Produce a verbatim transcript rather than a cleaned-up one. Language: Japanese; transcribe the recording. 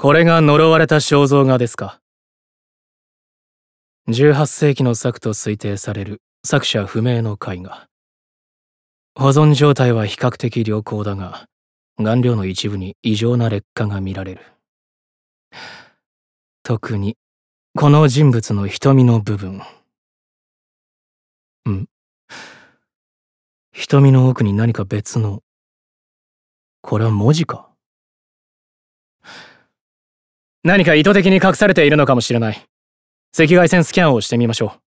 これが呪われた肖像画ですか。じゅうはっせいきの作と推定される作者不明の絵画。保存状態は比較的良好だが、顔料の一部に異常な劣化が見られる。特にこの人物の瞳の部分。ん？瞳の奥に何か別の。これは文字か？何か意図的に隠されているのかもしれない。赤外線スキャンをしてみましょう。